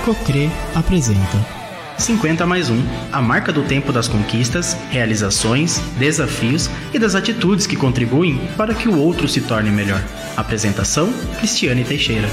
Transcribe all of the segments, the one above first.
Cocre apresenta 50 mais 1, a marca do tempo das conquistas, realizações, desafios e das atitudes que contribuem para que o outro se torne melhor. Apresentação: Cristiane Teixeira.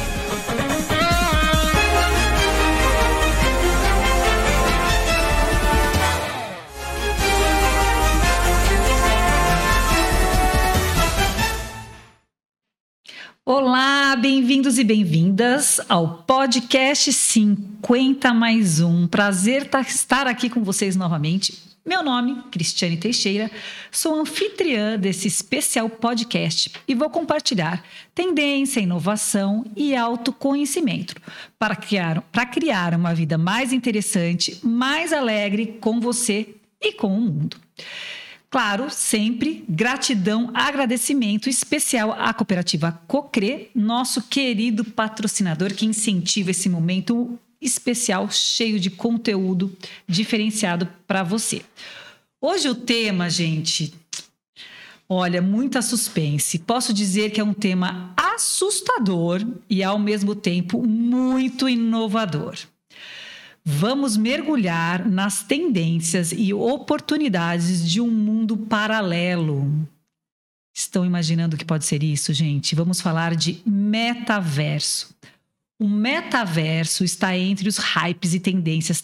Olá, bem-vindos e bem-vindas ao podcast 50 mais 1. Prazer estar aqui com vocês novamente. Meu nome, Cristiane Teixeira, sou anfitriã desse especial podcast e vou compartilhar tendência, inovação e autoconhecimento para criar uma vida mais interessante, mais alegre com você e com o mundo. Claro, sempre gratidão, agradecimento especial à cooperativa Cocre, nosso querido patrocinador que incentiva esse momento especial, cheio de conteúdo diferenciado para você. Hoje o tema, gente, olha, muita suspense. Posso dizer que é um tema assustador e, ao mesmo tempo, muito inovador. Vamos mergulhar nas tendências e oportunidades de um mundo paralelo. Estão imaginando o que pode ser isso, gente? Vamos falar de metaverso. O metaverso está entre os hypes e tendências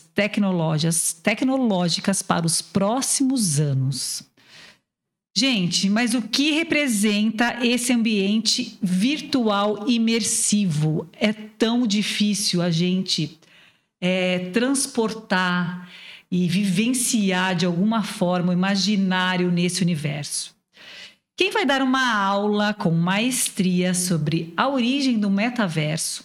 tecnológicas para os próximos anos. Gente, mas o que representa esse ambiente virtual imersivo? É tão difícil a gente transportar e vivenciar de alguma forma o imaginário nesse universo. Quem vai dar uma aula com maestria sobre a origem do metaverso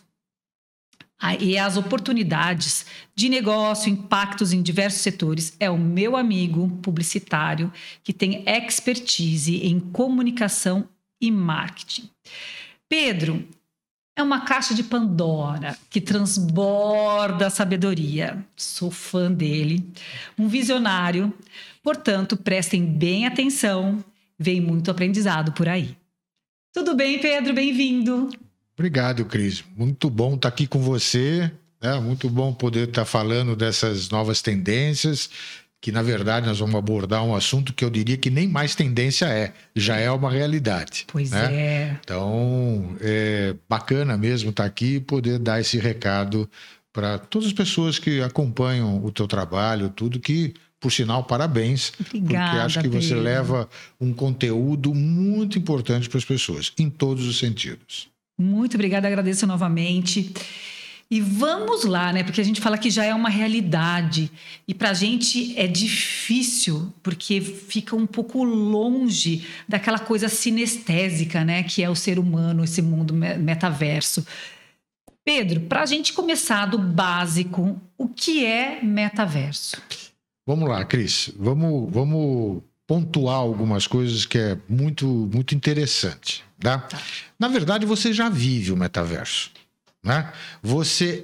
e as oportunidades de negócio, impactos em diversos setores é o meu amigo publicitário que tem expertise em comunicação e marketing. Pedro, é uma caixa de Pandora que transborda a sabedoria. Sou fã dele, um visionário. Portanto, prestem bem atenção, vem muito aprendizado por aí. Tudo bem, Pedro? Bem-vindo. Obrigado, Cris. Muito bom estar aqui com você, né? Muito bom poder estar falando dessas novas tendências, que na verdade nós vamos abordar um assunto que eu diria que nem mais tendência já é uma realidade. Pois né? é. Então, é bacana mesmo estar aqui e poder dar esse recado para todas as pessoas que acompanham o teu trabalho, tudo que, por sinal, parabéns. Obrigada, porque acho que você Pedro. leva um conteúdo muito importante para as pessoas, em todos os sentidos. Muito obrigada, agradeço novamente. E vamos lá, né? Porque a gente fala que já é uma realidade. E para a gente é difícil, porque fica um pouco longe daquela coisa sinestésica, né? Que é o ser humano, esse mundo metaverso. Pedro, para a gente começar do básico, o que é metaverso? Vamos lá, Cris. Vamos pontuar algumas coisas que é muito, muito interessante. Tá? Na verdade, você já vive o metaverso. Né? Você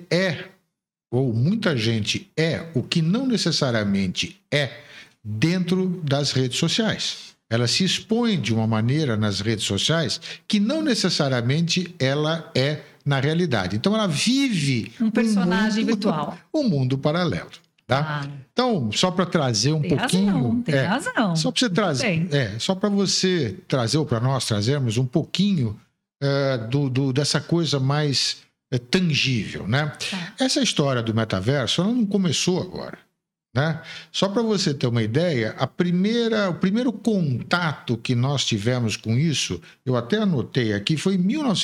ou muita gente o que não necessariamente é dentro das redes sociais. Ela se expõe de uma maneira nas redes sociais que não necessariamente ela é na realidade. Então, ela vive um personagem virtual. Um mundo paralelo. Tá? Então, só para trazer um pouquinho... Tem razão. Só para você trazer... só para você trazer, ou para nós trazermos um pouquinho dessa coisa mais... tangível, né? Essa história do metaverso, ela não começou agora, né? Só para você ter uma ideia, o primeiro contato que nós tivemos com isso, eu até anotei aqui, foi em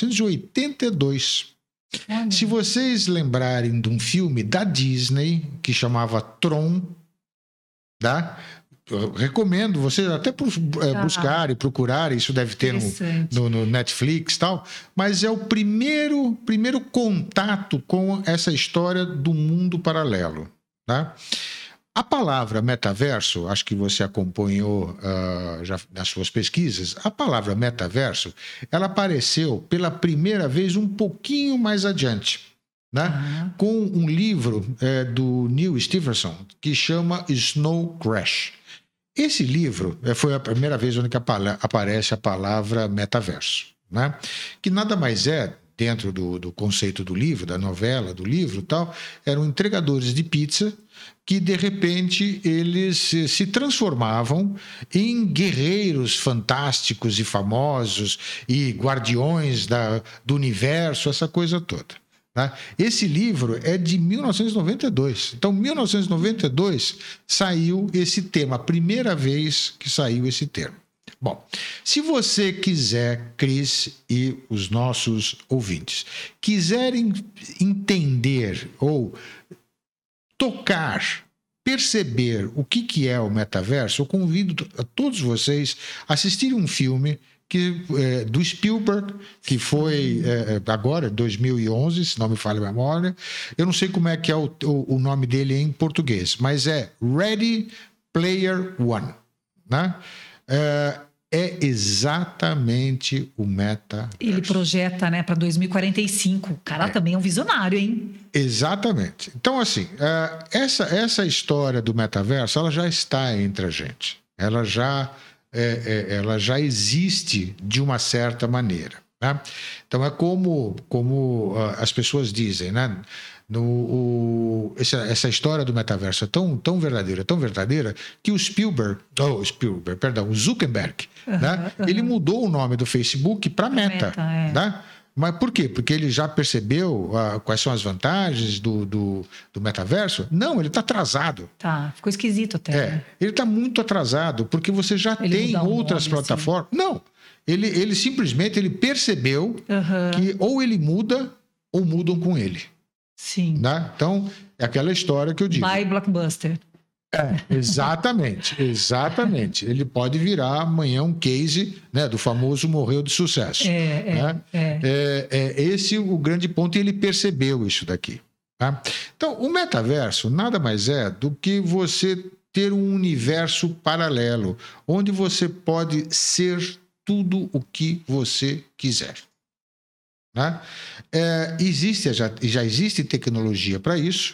1982. Se vocês lembrarem de um filme da Disney que chamava Tron, tá? Eu recomendo vocês até buscarem, procurarem, isso deve ter no Netflix e tal, mas é o primeiro contato com essa história do mundo paralelo. Tá? A palavra metaverso, acho que você acompanhou já nas suas pesquisas, a palavra metaverso, ela apareceu pela primeira vez um pouquinho mais adiante. Né? Com um livro do Neil Stephenson que chama Snow Crash. Esse livro foi a primeira vez onde aparece a palavra metaverso, né? Que nada mais é dentro do conceito do livro, da novela, do livro e tal, eram entregadores de pizza que, de repente, eles se transformavam em guerreiros fantásticos e famosos e guardiões do universo, essa coisa toda. Tá? Esse livro é de 1992. Então, em 1992, saiu esse tema, a primeira vez que saiu esse termo. Bom, se você quiser, Cris e os nossos ouvintes, quiserem entender ou tocar, perceber o que é o metaverso, eu convido a todos vocês a assistirem um filme do Spielberg, que foi agora, 2011, se não me falha a memória. Eu não sei como é que é o nome dele em português, mas é Ready Player One, né? É exatamente o metaverso. Ele projeta, né, para 2045. O cara também é um visionário, hein? Exatamente. Então, assim, essa história do metaverso, ela já está entre a gente. Ela já existe de uma certa maneira, né? Então, é como as pessoas dizem, né? Essa história do metaverso é tão verdadeira, que o Zuckerberg, né? Ele mudou o nome do Facebook para Meta. Né? Mas por quê? Porque ele já percebeu quais são as vantagens do metaverso? Não, ele está atrasado. Tá, ficou esquisito até. Né? Ele está muito atrasado, porque você já tem outras plataformas. Assim. Não, ele simplesmente percebeu que ou ele muda ou mudam com ele. Sim. Né? Então, é aquela história que eu digo. By Blockbuster. Exatamente. Ele pode virar amanhã um case, né, do famoso morreu de sucesso. Esse o grande ponto, e ele percebeu isso daqui. Tá? Então, o metaverso nada mais é do que você ter um universo paralelo, onde você pode ser tudo o que você quiser. Né? Já existe tecnologia para isso.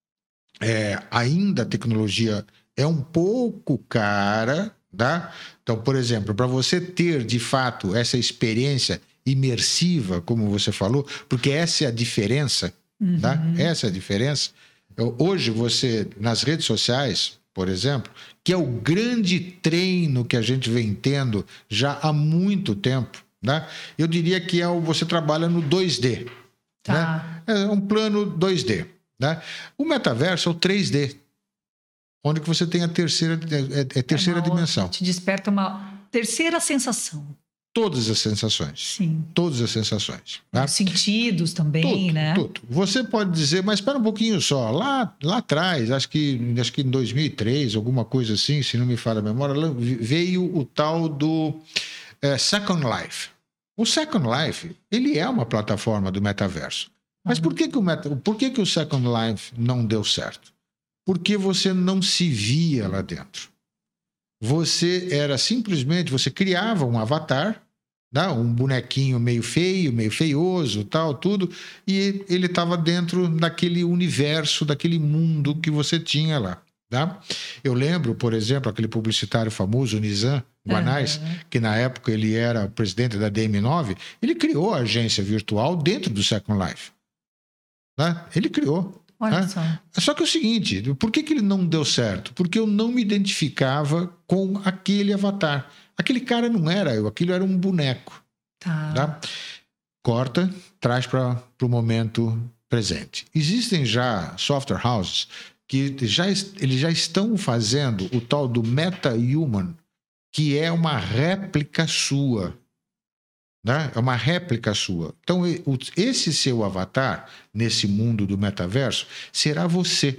Ainda a tecnologia é um pouco cara, tá? Então, por exemplo, para você ter de fato essa experiência imersiva, como você falou, porque essa é a diferença, tá? Essa é a diferença. Hoje você, nas redes sociais, por exemplo, que é o grande treino que a gente vem tendo já há muito tempo, né? Eu diria que você trabalha no 2D. Tá. Né? É um plano 2D. Né? O metaverso é o 3D, onde que você tem a terceira dimensão. Te desperta uma terceira sensação. Todas as sensações. Sim. Todas as sensações. Né? Os sentidos também, né? Tudo. Você pode dizer, mas espera um pouquinho só. Lá atrás, acho que em 2003, alguma coisa assim, se não me falha a memória, veio o tal do Second Life. O Second Life, ele é uma plataforma do metaverso. Mas por que o Second Life não deu certo? Porque você não se via lá dentro. Você criava um avatar, né? Um bonequinho meio feio, meio feioso, tal, tudo, e ele estava dentro daquele universo, daquele mundo que você tinha lá. Tá? Eu lembro, por exemplo, aquele publicitário famoso, Nizam Guanais, que na época ele era o presidente da DM9, ele criou a agência virtual dentro do Second Life. Né? Ele criou. Olha né? Só que é o seguinte, por que ele não deu certo? Porque eu não me identificava com aquele avatar. Aquele cara não era eu, aquilo era um boneco. Tá? Corta, traz para o momento presente. Existem já software houses que eles já estão fazendo o tal do meta-human, que é uma réplica sua. Né? É uma réplica sua. Então, esse seu avatar, nesse mundo do metaverso, será você.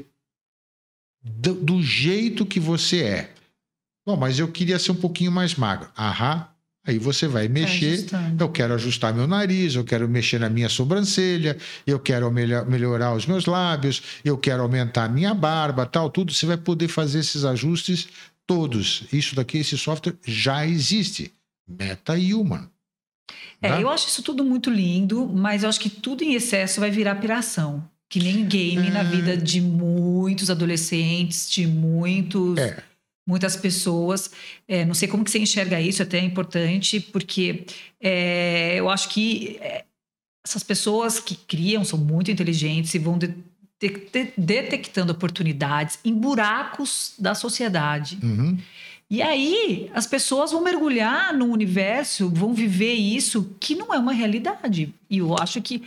Do jeito que você é. Bom, mas eu queria ser um pouquinho mais magro. Aí você vai mexer. Eu quero ajustar meu nariz, eu quero mexer na minha sobrancelha, eu quero melhorar os meus lábios, eu quero aumentar a minha barba, tal, tudo. Você vai poder fazer esses ajustes todos. Esse software já existe. Meta-human. Eu acho isso tudo muito lindo, mas eu acho que tudo em excesso vai virar piração. Que nem game na vida de muitos adolescentes, de muitas pessoas. Não sei como que você enxerga isso, até é importante, porque eu acho que essas pessoas que criam são muito inteligentes e vão detectando oportunidades em buracos da sociedade. Uhum. E aí as pessoas vão mergulhar no universo, vão viver isso que não é uma realidade. E eu acho que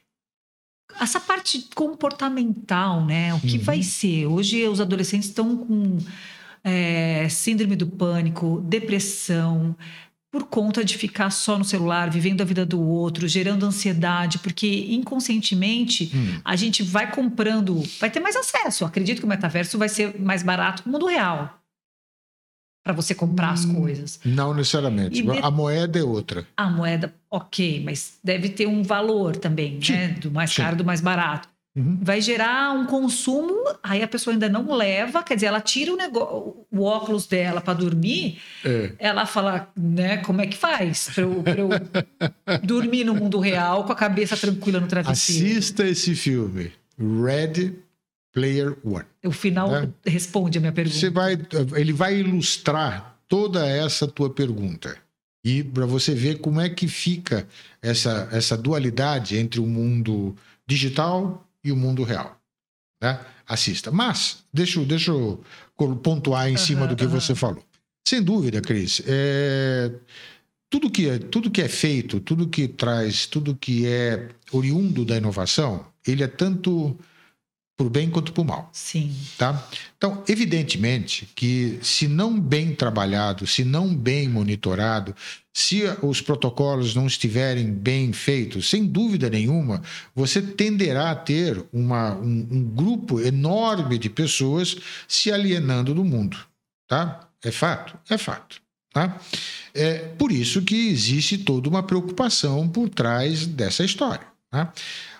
essa parte comportamental, né? O que vai ser? Hoje os adolescentes estão com síndrome do pânico, depressão, por conta de ficar só no celular, vivendo a vida do outro, gerando ansiedade, porque inconscientemente a gente vai comprando, vai ter mais acesso. Eu acredito que o metaverso vai ser mais barato que o mundo real para você comprar as coisas. Não necessariamente. A moeda é outra. A moeda, ok, mas deve ter um valor também, Sim. né? Do mais caro, do mais barato. Vai gerar um consumo, aí a pessoa ainda não leva, quer dizer, ela tira o óculos dela para dormir, ela fala, né, como é que faz para eu dormir no mundo real com a cabeça tranquila no travesseiro? Assista esse filme, Ready Player One. O final responde a minha pergunta. Ele vai ilustrar toda essa tua pergunta. E para você ver como é que fica essa dualidade entre o mundo digital e o mundo real. Né? Assista. Mas, deixa eu pontuar em cima do que você falou. Sem dúvida, Cris, tudo que é feito, tudo que traz, tudo que é oriundo da inovação, ele é tanto por bem quanto por mal. Sim. Tá? Então, evidentemente que se não bem trabalhado, se não bem monitorado, se os protocolos não estiverem bem feitos, sem dúvida nenhuma, você tenderá a ter um grupo enorme de pessoas se alienando do mundo. Tá? É fato? É fato. Tá? É por isso que existe toda uma preocupação por trás dessa história. Tá?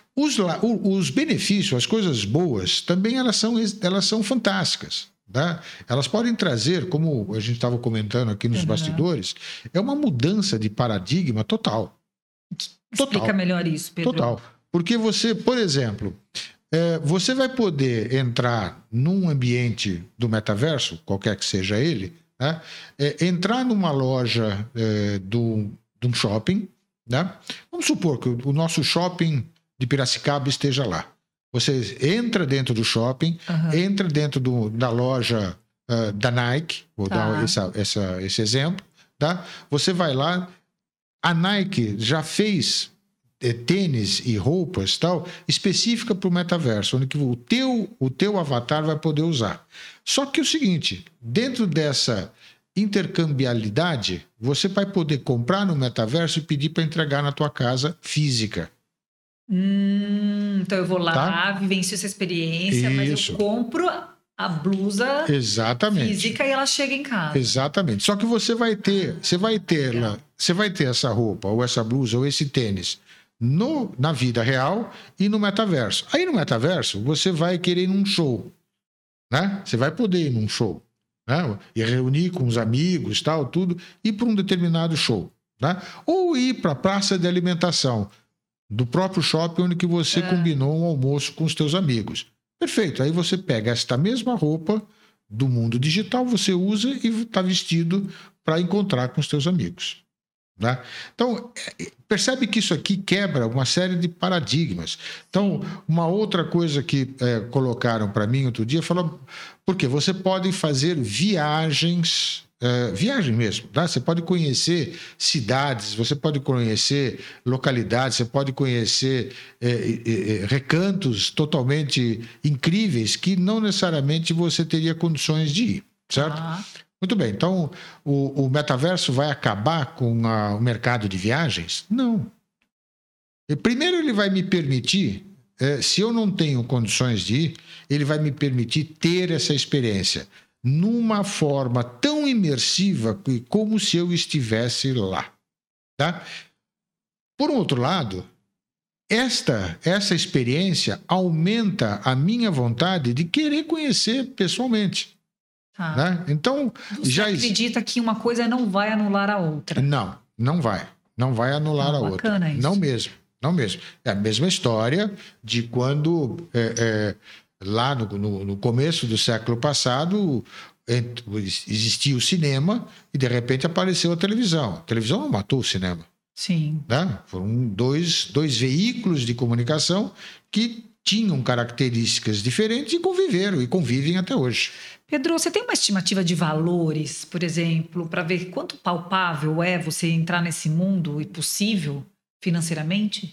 Os benefícios, as coisas boas, também elas são fantásticas. Tá? Elas podem trazer, como a gente estava comentando aqui nos bastidores, é uma mudança de paradigma total. Explica melhor isso, Pedro. Total. Porque você, por exemplo, você vai poder entrar num ambiente do metaverso, qualquer que seja ele, né? Entrar numa loja de um shopping. Né? Vamos supor que o nosso shopping de Piracicaba esteja lá. Você entra dentro do shopping, entra dentro da loja da Nike, vou dar esse exemplo, tá? Você vai lá, a Nike já fez tênis e roupas tal, específica para o metaverso, onde que o teu avatar vai poder usar. Só que é o seguinte, dentro dessa intercambiabilidade, você vai poder comprar no metaverso e pedir para entregar na tua casa física. Então eu vou lá, vivencio essa experiência, mas eu compro a blusa física e ela chega em casa. Exatamente. Só que você vai ter essa roupa, ou essa blusa, ou esse tênis na vida real e no metaverso. Aí no metaverso você vai querer ir num show, né? Você vai poder ir num show, né? E reunir com os amigos, tal, tudo, ir para um determinado show, né? Ou ir para a praça de alimentação do próprio shopping onde que você combinou um almoço com os teus amigos. Perfeito. Aí você pega esta mesma roupa do mundo digital, você usa e está vestido para encontrar com os teus amigos. Né? Então, percebe que isso aqui quebra uma série de paradigmas. Então, uma outra coisa que colocaram para mim outro dia, falou, porque você pode fazer viagem mesmo, tá? Você pode conhecer cidades, você pode conhecer localidades, você pode conhecer recantos totalmente incríveis que não necessariamente você teria condições de ir, certo? Muito bem, então o metaverso vai acabar com o mercado de viagens? Não. Primeiro ele vai me permitir, se eu não tenho condições de ir, ele vai me permitir ter essa experiência numa forma tão imersiva como se eu estivesse lá. Tá? Por um outro lado, essa experiência aumenta a minha vontade de querer conhecer pessoalmente. Né? Então, você acredita que uma coisa não vai anular a outra? Não vai. Não vai anular a outra. Isso. Não mesmo. É a mesma história de quando... lá no começo do século passado, existia o cinema e, de repente, apareceu a televisão. A televisão não matou o cinema. Sim. Né? Foram dois veículos de comunicação que tinham características diferentes e conviveram e convivem até hoje. Pedro, você tem uma estimativa de valores, por exemplo, para ver quanto palpável é você entrar nesse mundo e possível financeiramente?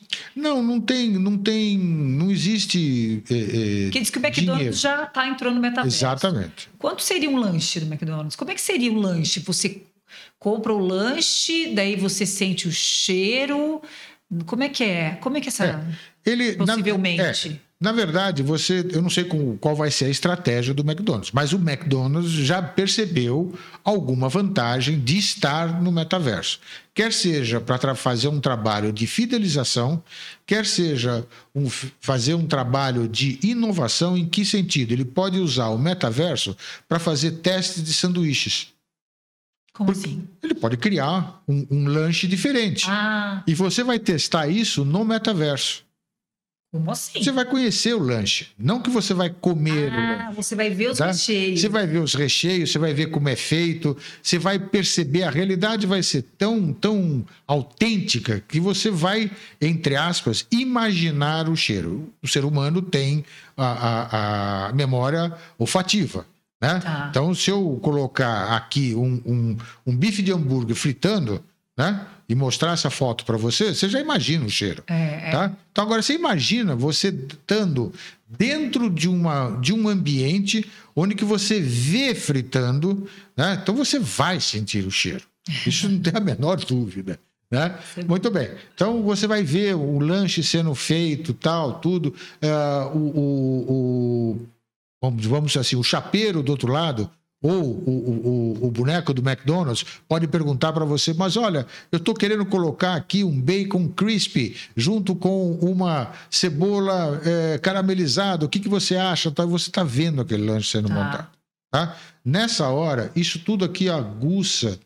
Não existe Porque diz que o McDonald's dinheiro. já entrou no metaverso. Exatamente. Quanto seria um lanche do McDonald's? Como é que seria o lanche? Você compra o lanche, daí você sente o cheiro. Como é que é? Como é que é essa... Possivelmente. Na verdade, eu não sei qual vai ser a estratégia do McDonald's, mas o McDonald's já percebeu alguma vantagem de estar no metaverso. Quer seja para fazer um trabalho de fidelização, quer seja fazer um trabalho de inovação. Em que sentido? Ele pode usar o metaverso para fazer testes de sanduíches. Como assim? Ele pode criar um lanche diferente. E você vai testar isso no metaverso. Como assim? Você vai conhecer o lanche, não que você vai comer o lanche. Você vai ver os recheios. Você vai ver os recheios, você vai ver como é feito, você vai perceber, a realidade vai ser tão autêntica que você vai, entre aspas, imaginar o cheiro. O ser humano tem a memória olfativa. Né? Tá. Então, se eu colocar aqui um bife de hambúrguer fritando, né, e mostrar essa foto para você, você já imagina o cheiro. Tá? Então, agora, você imagina você estando dentro de um ambiente onde que você vê fritando, né? Então você vai sentir o cheiro. Isso não tem a menor dúvida. Né? Muito bem. Então, você vai ver o lanche sendo feito, tudo. Vamos dizer assim, o chapeiro do outro lado, ou o boneco do McDonald's, pode perguntar para você, mas olha, eu estou querendo colocar aqui um bacon crispy junto com uma cebola caramelizada, o que você acha? Você está vendo aquele lanche sendo montado. Tá? Nessa hora, isso tudo aqui aguça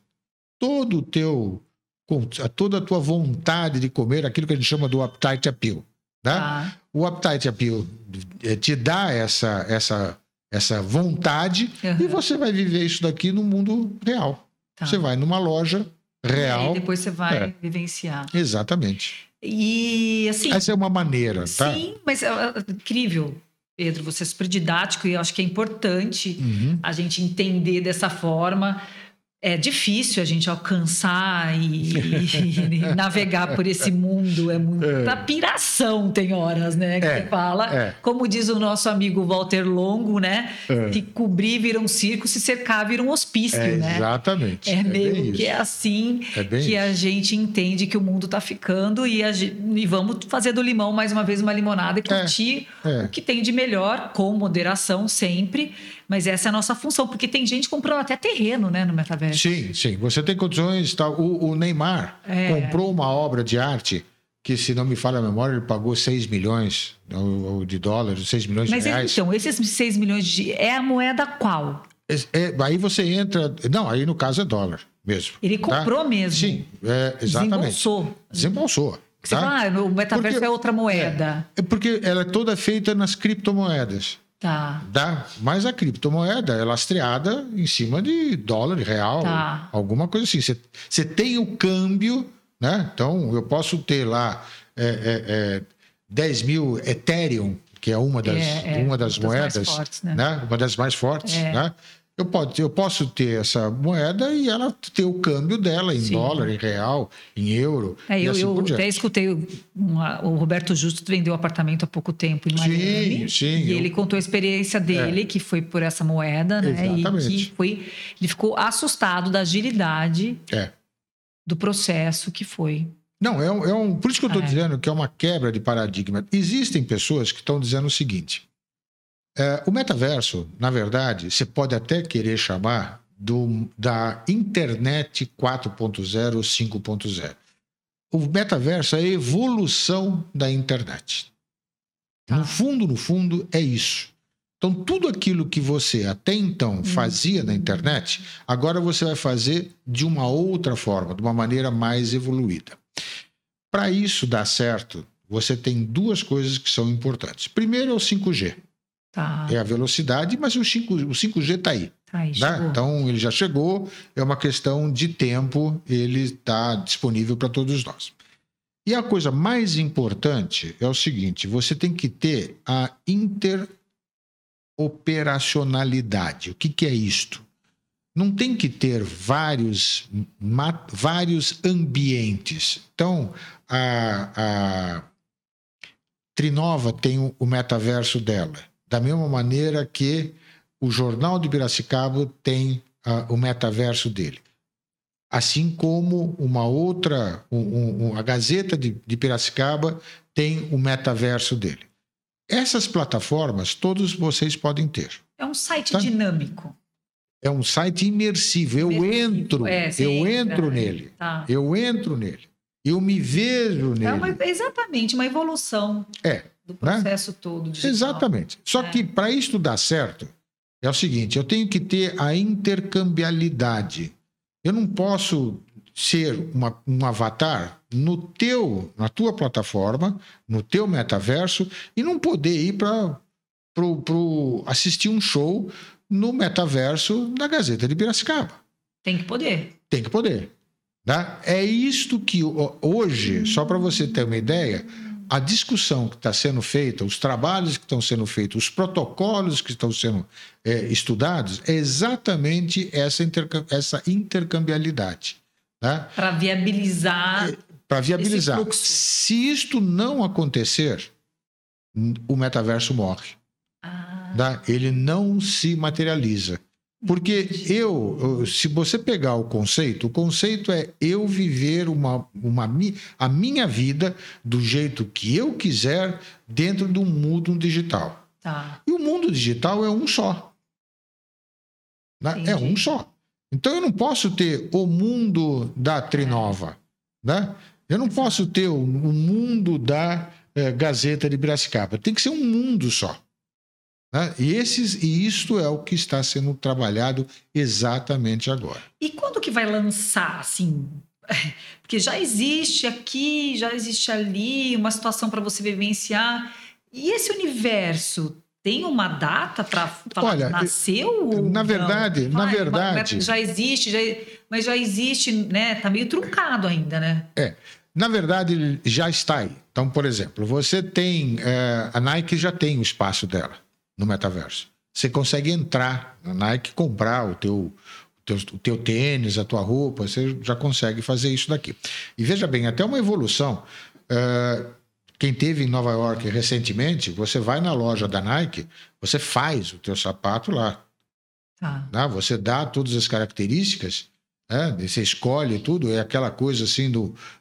toda a tua vontade de comer, aquilo que a gente chama do appetite appeal. Né? O appetite appeal te dá essa vontade e você vai viver isso daqui no mundo real. Você vai numa loja real. E depois você vai vivenciar. Exatamente. E assim... Essa é uma maneira, tá? Sim, mas é incrível, Pedro. Você é super didático e eu acho que é importante a gente entender dessa forma. É difícil a gente alcançar e navegar por esse mundo. É muita piração, tem horas, né? Que você fala. Como diz o nosso amigo Walter Longo, né? Se cobrir vira um circo, se cercar vira um hospício, né? Exatamente. É meio que assim que a gente entende que o mundo está ficando e vamos fazer do limão mais uma vez uma limonada e curtir o que tem de melhor, com moderação sempre. Mas essa é a nossa função, porque tem gente comprando até terreno, né, no metaverso. Sim. Você tem condições. O Neymar comprou uma obra de arte que, se não me falha a memória, ele pagou 6 milhões de dólares, 6 milhões de reais. Mas então, esses 6 milhões é a moeda qual? Aí você entra... Não, aí no caso é dólar mesmo. Ele comprou mesmo? Sim, exatamente. Desembolsou. Você fala, o metaverso é outra moeda. Porque ela é toda feita nas criptomoedas. Mas a criptomoeda é lastreada em cima de dólar, real, alguma coisa assim. Você tem o câmbio, né? Então, eu posso ter lá 10 mil Ethereum, que é uma das moedas, mais fortes, né? Uma das mais fortes, né? Eu posso ter essa moeda e ela ter o câmbio dela em dólar, em real, em euro. Eu até escutei o Roberto Justo vendeu um apartamento há pouco tempo em Miami. E ele contou a experiência dele, que foi por essa moeda, né? Exatamente. E ele ficou assustado da agilidade do processo que foi. Não, por isso que eu estou dizendo que é uma quebra de paradigma. Existem pessoas que estão dizendo o seguinte. O metaverso, na verdade, você pode até querer chamar da internet 4.0 ou 5.0. O metaverso é a evolução da internet. No fundo, é isso. Então, tudo aquilo que você até então fazia na internet, agora você vai fazer de uma outra forma, de uma maneira mais evoluída. Para isso dar certo, você tem duas coisas que são importantes. Primeiro é o 5G. É a velocidade, mas o 5G está aí. Aí, né? Então, ele já chegou, é uma questão de tempo, ele está disponível para todos nós. E a coisa mais importante é o seguinte, você tem que ter a interoperacionalidade. O que é isto? Não tem que ter vários ambientes. Então, a Trinova tem o metaverso dela, da mesma maneira que o Jornal de Piracicaba tem o metaverso dele. Assim como uma outra, a Gazeta de Piracicaba tem o metaverso dele. Essas plataformas, todos vocês podem ter. É um site dinâmico. É um site imersivo. Eu entro nele. Tá. Eu entro nele. Eu me vejo nele. Exatamente, uma evolução do processo todo digital. Exatamente. Só que para isso dar certo, é o seguinte, eu tenho que ter a intercambiabilidade. Eu não posso ser um avatar na tua plataforma, no teu metaverso, e não poder ir para assistir um show no metaverso da Gazeta de Piracicaba. Tem que poder. Tem que poder. Tá? É isto que hoje, só para você ter uma ideia, a discussão que está sendo feita, os trabalhos que estão sendo feitos, os protocolos que estão sendo estudados, é exatamente essa intercambiabilidade. Tá? Para viabilizar. Esse fluxo. Se isto não acontecer, o metaverso morre. Tá? Ele não se materializa. Porque se você pegar o conceito é eu viver a minha vida do jeito que eu quiser dentro do mundo digital. Tá. E o mundo digital é um só. Né? É um só. Então eu não posso ter o mundo da Trinova. Né? Eu não posso ter o mundo da Gazeta de Piracicaba. Tem que ser um mundo só. Né? E isto é o que está sendo trabalhado exatamente agora. E quando que vai lançar, assim? Porque já existe aqui, já existe ali, uma situação para você vivenciar. E esse universo tem uma data para falar que nasceu? Na verdade... Já existe, mas já existe, né? Está meio truncado ainda, né? Na verdade, ele já está aí. Então, por exemplo, você tem... a Nike já tem o espaço dela no metaverso. Você consegue entrar na Nike, comprar o teu tênis, a tua roupa, você já consegue fazer isso daqui. E veja bem, até uma evolução. Quem teve em Nova York recentemente, você vai na loja da Nike, você faz o teu sapato lá. Né? Você dá todas as características, você escolhe tudo, é aquela coisa assim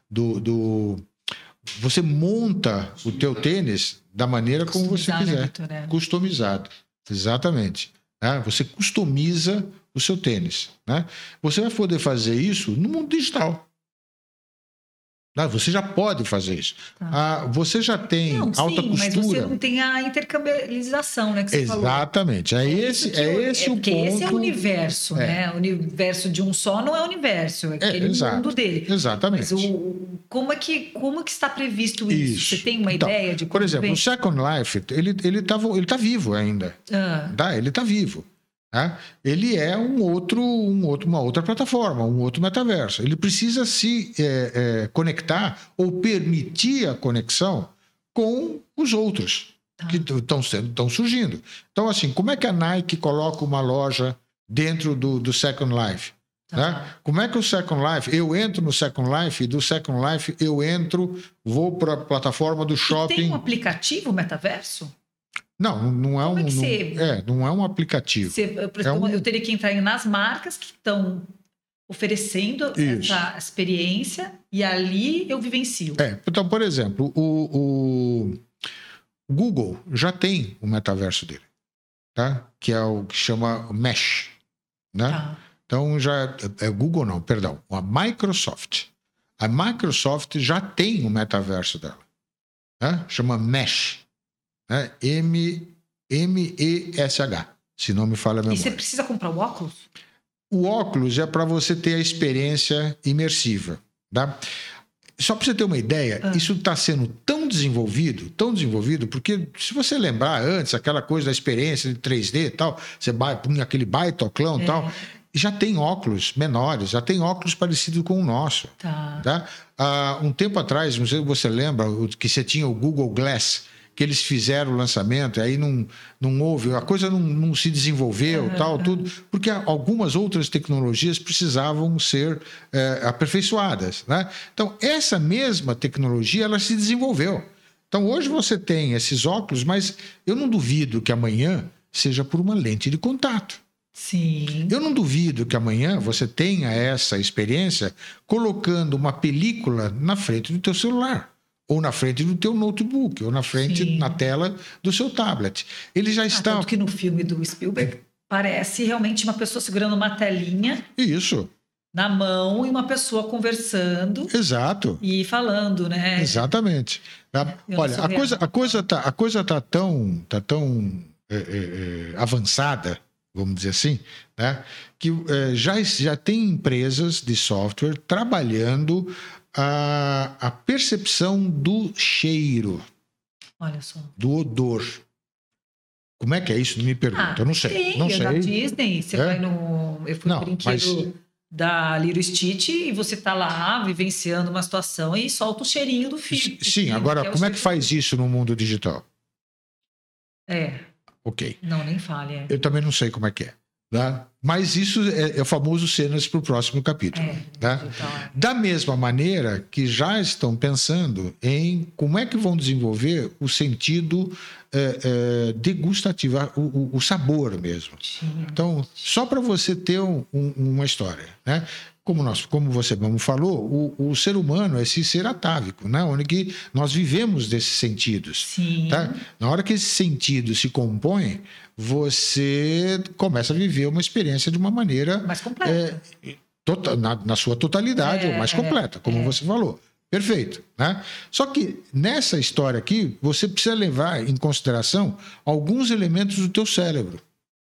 você monta o teu tênis da maneira como você quiser. Né? Customizado. Exatamente. Você customiza o seu tênis. Né? Você vai poder fazer isso no mundo digital. Você já pode fazer isso. Você já tem alta costura. Mas você não tem a intercambiabilização, né? Que você Exatamente. falou. Esse o ponto. Esse é o universo, né? O universo de um só não é o universo, é aquele mundo dele. Exatamente. Mas como é que está previsto isso? Você tem uma ideia de como? Por exemplo, o Second Life, ele tá vivo ainda. Ele está vivo. Ele é uma outra plataforma, um outro metaverso. Ele precisa se conectar ou permitir a conexão com os outros que estão surgindo. Então, assim, como é que a Nike coloca uma loja dentro do Second Life? Como é que o Second Life... Eu entro no Second Life e do Second Life vou para a plataforma do shopping... Tem um aplicativo metaverso? Não é não é um aplicativo. Eu teria que entrar nas marcas que estão oferecendo essa experiência e ali eu vivencio. Então, por exemplo, o Google já tem o metaverso dele, tá? Que é o que chama Mesh, né? Então, Google não, perdão, a Microsoft. A Microsoft já tem o metaverso dela, né? Chama Mesh. MESH, se não me falha a memória. E você precisa comprar o óculos? O óculos é para você ter a experiência imersiva. Tá? Só para você ter uma ideia, isso está sendo tão desenvolvido, porque se você lembrar antes, aquela coisa da experiência de 3D e tal, você punha aquele baitoclão e tal, já tem óculos menores, já tem óculos parecidos com o nosso. Tá? Um tempo atrás, não sei se você lembra, que você tinha o Google Glass, que eles fizeram o lançamento, e aí não houve, a coisa não se desenvolveu, tudo, porque algumas outras tecnologias precisavam ser aperfeiçoadas, né? Então, essa mesma tecnologia, ela se desenvolveu. Então, hoje você tem esses óculos, mas eu não duvido que amanhã seja por uma lente de contato. Sim. Eu não duvido que amanhã você tenha essa experiência colocando uma película na frente do teu celular, ou na frente do teu notebook, ou na frente, na tela do seu tablet. Eles já estão... Tanto que no filme do Spielberg parece realmente uma pessoa segurando uma telinha... Isso. Na mão e uma pessoa conversando. Exato. E falando, né? Exatamente. Olha, a coisa tá tão avançada, vamos dizer assim, né? Que já tem empresas de software trabalhando a percepção do cheiro. Olha só. Do odor. Como é que é isso? Não me pergunta. Eu não sei. Não sei. Da Disney, você vai no... Eu fui no brinquedo da Lilo Stitch e você tá lá vivenciando uma situação e solta o cheirinho do filme. Sim, agora, como é que faz isso no mundo digital? Ok. Não, nem fale. Eu também não sei como é que é. Tá? Mas isso é o famoso cenas para o próximo capítulo. Tá? Da mesma maneira que já estão pensando em como é que vão desenvolver o sentido degustativo, o sabor mesmo. Sim. Então, só para você ter uma história, né? Como você mesmo falou, o ser humano é esse ser atávico, né? Onde que nós vivemos desses sentidos. Sim. Tá? Na hora que esse sentido se compõe, você começa a viver uma experiência de uma maneira... mais completa. Na sua totalidade, mais completa, como você falou. Perfeito. Né? Só que nessa história aqui, você precisa levar em consideração alguns elementos do teu cérebro.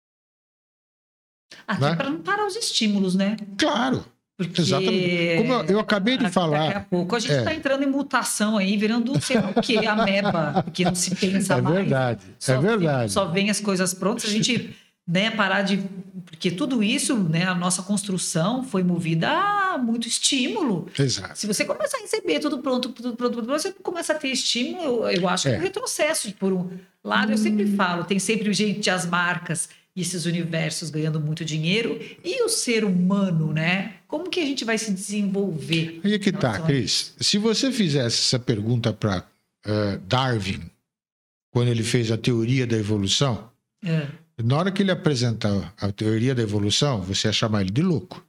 Até para não parar os estímulos, né? Claro. Porque exatamente. Como eu acabei de falar... Daqui a pouco a gente está entrando em mutação aí, virando sei lá o quê, ameba, porque não se pensa mais. É verdade. Só vem as coisas prontas, a gente parar de... Porque tudo isso, a nossa construção foi movida a muito estímulo. Exato. Se você começar a receber tudo pronto, você começa a ter estímulo, eu acho que é um retrocesso. Por um lado, eu sempre falo, tem sempre as marcas e esses universos ganhando muito dinheiro, e o ser humano, né? Como que a gente vai se desenvolver? Aí é que tá, Cris. Se você fizesse essa pergunta para Darwin, quando ele fez a teoria da evolução, na hora que ele apresentar a teoria da evolução, você ia chamar ele de louco.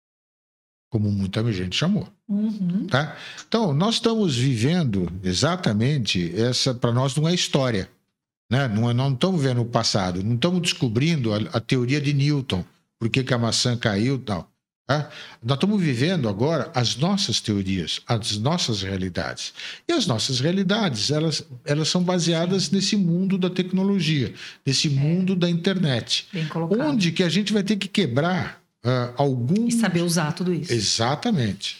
Como muita gente chamou. Tá? Então, nós estamos vivendo exatamente essa... Para nós não é história. Né? Não estamos vendo o passado, não estamos descobrindo a teoria de Newton, por que a maçã caiu e tal. Tá? Nós estamos vivendo agora as nossas teorias, as nossas realidades. E as nossas realidades, elas são baseadas nesse mundo da tecnologia, nesse mundo da internet. Bem colocado. Onde que a gente vai ter que quebrar alguns... E saber usar tudo isso. Exatamente.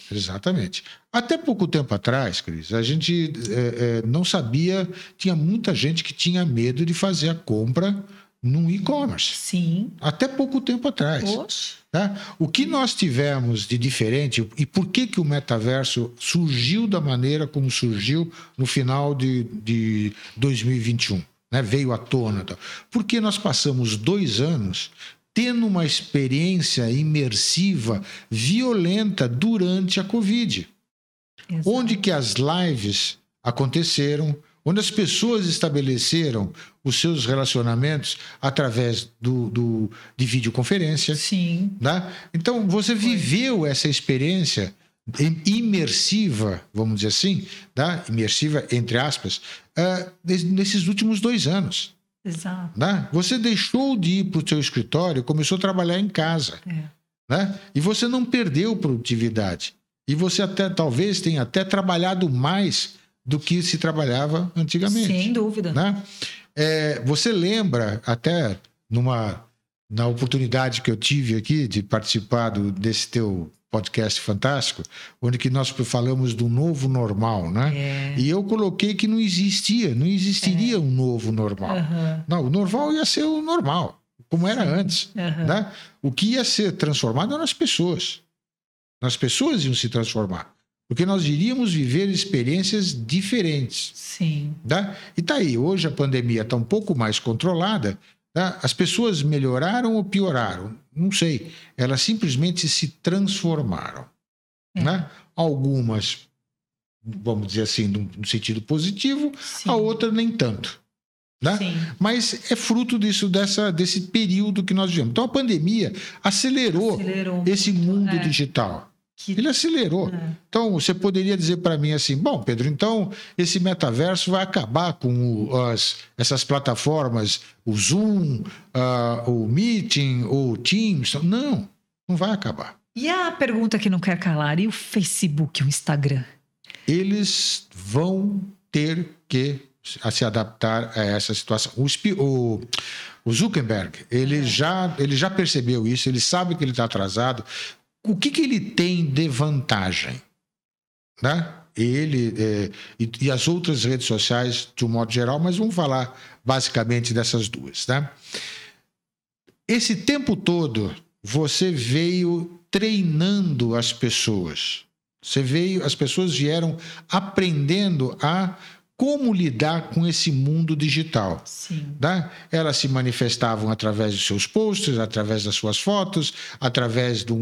Até pouco tempo atrás, Cris, a gente não sabia, tinha muita gente que tinha medo de fazer a compra no e-commerce. Sim. Até pouco tempo atrás. Poxa. Tá? O que nós tivemos de diferente e por que o metaverso surgiu da maneira como surgiu no final de 2021, né? Veio à tona. Tá? Porque nós passamos 2 anos tendo uma experiência imersiva violenta durante a Covid. Exato. Onde que as lives aconteceram, onde as pessoas estabeleceram os seus relacionamentos através de videoconferência. Sim. Né? Então, você viveu essa experiência imersiva, vamos dizer assim, tá? Imersiva, entre aspas, nesses últimos 2 anos. Exato. Né? Você deixou de ir para o seu escritório e começou a trabalhar em casa. Né? E você não perdeu produtividade. E você talvez tenha até trabalhado mais do que se trabalhava antigamente. Sem dúvida. Né? Você lembra, até na oportunidade que eu tive aqui de participar desse teu podcast fantástico, onde que nós falamos do novo normal, né? E eu coloquei que não existiria um novo normal. Não, o normal ia ser o normal, como era antes. Né? O que ia ser transformado eram as pessoas. As pessoas iam se transformar. Porque nós iríamos viver experiências diferentes. Sim. Né? E tá aí, hoje a pandemia está um pouco mais controlada. Né? As pessoas melhoraram ou pioraram? Não sei. Elas simplesmente se transformaram. Né? Algumas, vamos dizer assim, no sentido positivo, a outra nem tanto. Né? Mas é fruto desse período que nós vivemos. Então a pandemia acelerou esse mundo digital. Ele acelerou. Então, você poderia dizer para mim assim, bom, Pedro, então esse metaverso vai acabar com essas plataformas, o Zoom, o Meeting, o Teams. Não vai acabar. E a pergunta que não quer calar, e o Facebook, o Instagram? Eles vão ter que se adaptar a essa situação. O Zuckerberg, ele já percebeu isso, ele sabe que ele está atrasado. O que ele tem de vantagem? Né? Ele e as outras redes sociais, de um modo geral, mas vamos falar basicamente dessas duas. Né? Esse tempo todo, você veio treinando as pessoas. As pessoas vieram aprendendo a como lidar com esse mundo digital. Né? Elas se manifestavam através dos seus posts, através das suas fotos, através de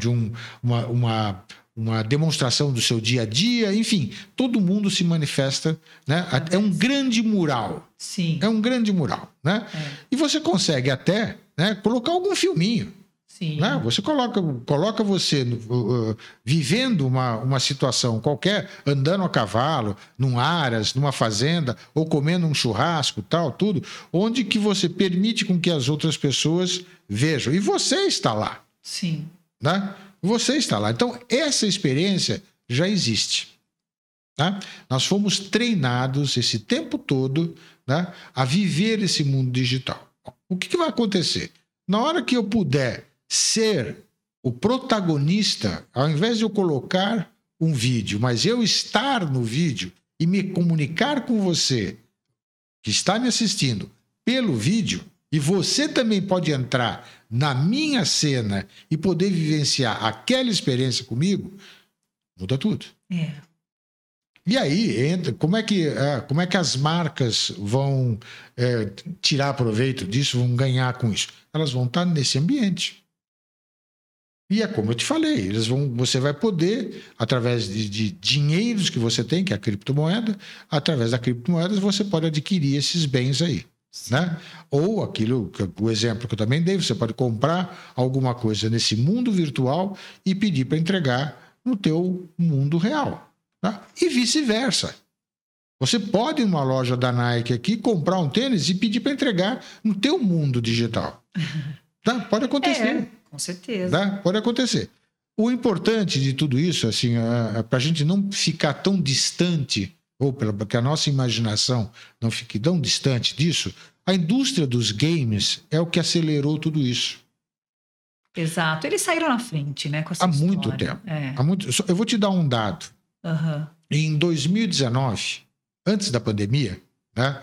uma demonstração do seu dia a dia, enfim, todo mundo se manifesta. Né? É um grande mural. É um grande mural. Né? E você consegue até, né, colocar algum filminho. Né? Você coloca você vivendo uma situação qualquer, andando a cavalo, num aras, numa fazenda, ou comendo um churrasco, tal, tudo, onde que você permite com que as outras pessoas vejam. E você está lá. Né? Você está lá. Então, essa experiência já existe. Né? Nós fomos treinados esse tempo todo, né, a viver esse mundo digital. O que vai acontecer? Na hora que eu puder ser o protagonista, ao invés de eu colocar um vídeo, mas eu estar no vídeo e me comunicar com você que está me assistindo pelo vídeo, e você também pode entrar na minha cena e poder vivenciar aquela experiência comigo, muda tudo. E aí entra, como é que as marcas vão tirar proveito disso, vão ganhar com isso? Elas vão estar nesse ambiente. E é como eu te falei, você vai poder, através de dinheiros que você tem, que é a criptomoeda, através da criptomoeda você pode adquirir esses bens aí. Né? Ou o exemplo que eu também dei, você pode comprar alguma coisa nesse mundo virtual e pedir para entregar no teu mundo real. Tá? E vice-versa. Você pode ir numa loja da Nike aqui, comprar um tênis e pedir para entregar no teu mundo digital. Tá? Pode acontecer. Com certeza. Tá? Pode acontecer. O importante de tudo isso, assim, para a gente não ficar tão distante, ou para que a nossa imaginação não fique tão distante disso, a indústria dos games é o que acelerou tudo isso. Exato. Eles saíram na frente, né? Com essa Há história. muito tempo. Eu vou te dar um dado. Em 2019, antes da pandemia, né,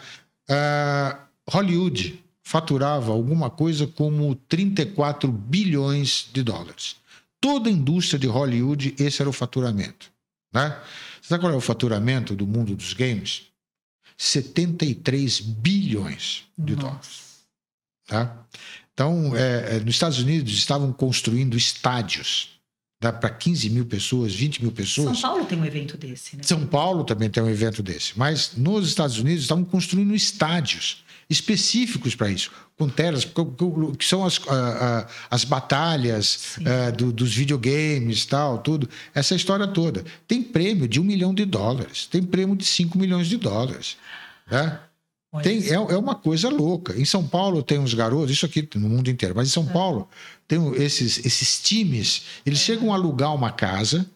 Hollywood faturava alguma coisa como 34 bilhões de dólares. Toda a indústria de Hollywood, esse era o faturamento. Né? Você sabe qual é o faturamento do mundo dos games? 73 bilhões de dólares. Tá? Então, nos Estados Unidos estavam construindo estádios para 15 mil pessoas, 20 mil pessoas. São Paulo tem um evento desse, né? São Paulo também tem um evento desse. Mas nos Estados Unidos estavam construindo estádios específicos para isso, com telas, que são as batalhas dos videogames, tal, tudo. Essa história toda. Tem prêmio de $1 milhão, tem prêmio de $5 milhões. Né? É uma coisa louca. Em São Paulo tem uns garotos, isso aqui no mundo inteiro, mas em São Paulo tem esses times, eles chegam a alugar uma casa,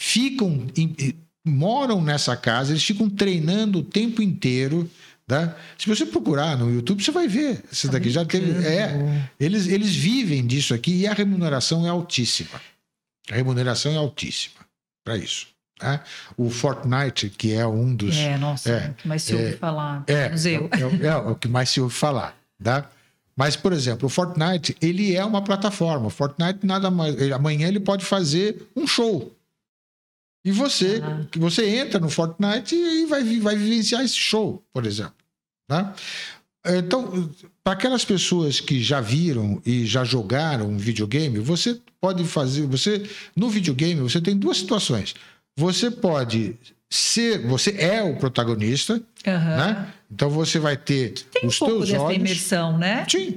moram nessa casa, eles ficam treinando o tempo inteiro. Tá? Se você procurar no YouTube, você vai ver. Isso daqui já teve. Eles vivem disso aqui e a remuneração é altíssima. A remuneração é altíssima para isso. Né? O Fortnite, que é um dos... o que mais se ouve falar. É o que mais se ouve falar. Tá? Mas, por exemplo, o Fortnite, ele é uma plataforma. O Fortnite, nada mais... Amanhã ele pode fazer um show. E você entra no Fortnite e vai vivenciar esse show, por exemplo. Tá? Então, para aquelas pessoas que já viram e já jogaram um videogame, você pode fazer... No videogame, você tem duas situações. Você pode ser... Você é o protagonista, né? Então, você vai ter tem os um pouco teus dessa olhos... imersão, né? Sim.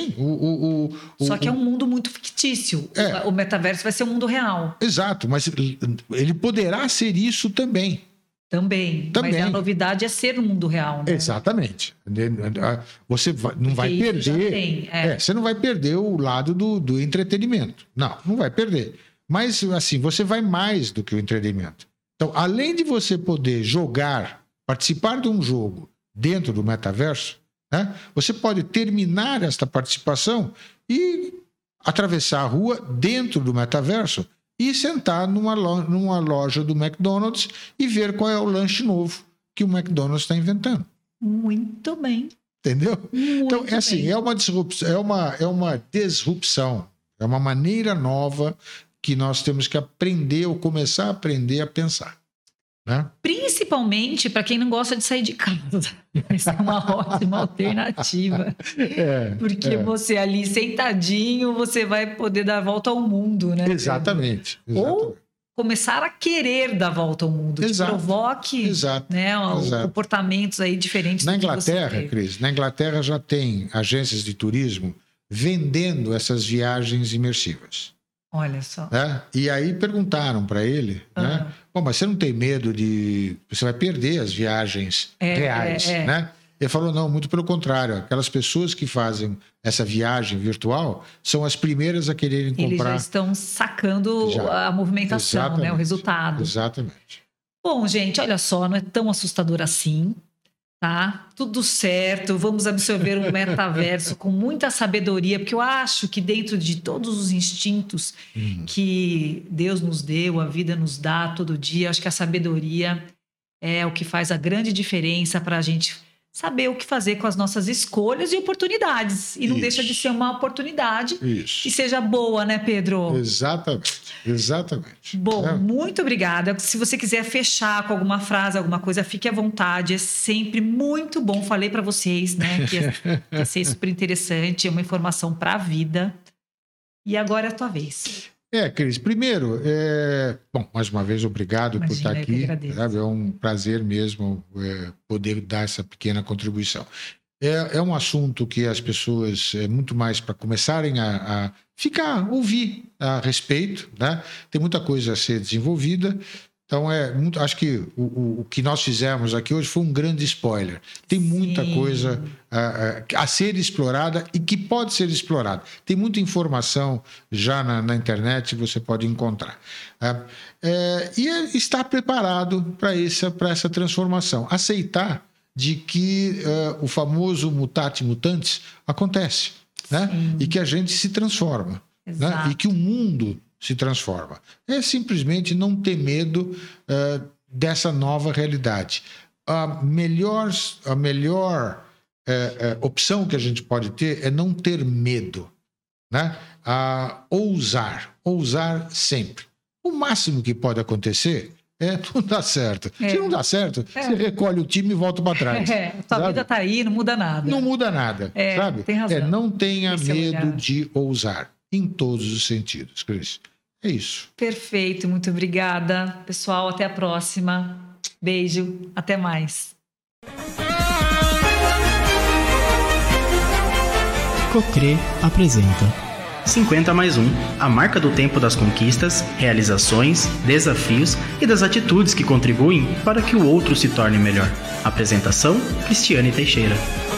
Só que é um mundo muito fictício. O metaverso vai ser um mundo real. Exato, mas ele poderá ser isso também. Também. Mas a novidade é ser no mundo real, né? Exatamente. Você não vai perder... você não vai perder o lado do entretenimento. Não vai perder. Mas, assim, você vai mais do que o entretenimento. Então, além de você poder participar de um jogo dentro do metaverso, né, você pode terminar esta participação e atravessar a rua dentro do metaverso e sentar numa loja do McDonald's e ver qual é o lanche novo que o McDonald's está inventando. Muito bem. Entendeu? Então, é assim, bem. é uma disrupção, é uma maneira nova que nós temos que aprender ou começar a aprender a pensar. Né? Principalmente para quem não gosta de sair de casa. Essa é uma ótima alternativa. Porque você ali sentadinho, você vai poder dar a volta ao mundo, né? Exatamente. Ou começar a querer dar a volta ao mundo. Que provoque comportamentos aí diferentes. Na Inglaterra, Cris, já tem agências de turismo vendendo essas viagens imersivas. Olha só. Né? E aí perguntaram para ele, né? Bom, mas você não tem medo de... Você vai perder as viagens reais, né? Ele falou, não, muito pelo contrário. Aquelas pessoas que fazem essa viagem virtual são as primeiras a quererem comprar. Eles já estão sacando a movimentação, né? O resultado. Exatamente. Bom, gente, olha só, não é tão assustador assim. Tá? Tudo certo, vamos absorver um metaverso com muita sabedoria, porque eu acho que dentro de todos os instintos que Deus nos deu, a vida nos dá todo dia, acho que a sabedoria é o que faz a grande diferença para a gente saber o que fazer com as nossas escolhas e oportunidades. E não deixa de ser uma oportunidade que seja boa, né, Pedro? Exatamente. Bom, muito obrigada. Se você quiser fechar com alguma frase, alguma coisa, fique à vontade. É sempre muito bom. Falei para vocês, né, que ia ser super interessante, é uma informação para a vida. E agora é a tua vez. Cris, primeiro, mais uma vez, obrigado por estar aqui. É um prazer mesmo poder dar essa pequena contribuição. É um assunto que as pessoas, muito mais para começarem a ouvir a respeito, né? Tem muita coisa a ser desenvolvida. Então, acho que o que nós fizemos aqui hoje foi um grande spoiler. Tem muita coisa a ser explorada e que pode ser explorada. Tem muita informação já na internet que você pode encontrar. E estar preparado para essa transformação. Aceitar de que o famoso mutatis mutandis acontece, né? E que a gente se transforma, né? E que o mundo se transforma. É simplesmente não ter medo dessa nova realidade. A melhor opção que a gente pode ter é não ter medo, né? Ousar sempre. O máximo que pode acontecer não dá certo. Se não dá certo, você recolhe o time e volta para trás. Sua vida está aí, não muda nada. Não muda nada, sabe? Tem razão. Não tenha medo de ousar, em todos os sentidos, Cris. É isso. Perfeito, muito obrigada. Pessoal, até a próxima. Beijo, até mais. Cocre apresenta 50+1, a marca do tempo das conquistas, realizações, desafios e das atitudes que contribuem para que o outro se torne melhor. Apresentação, Cristiane Teixeira.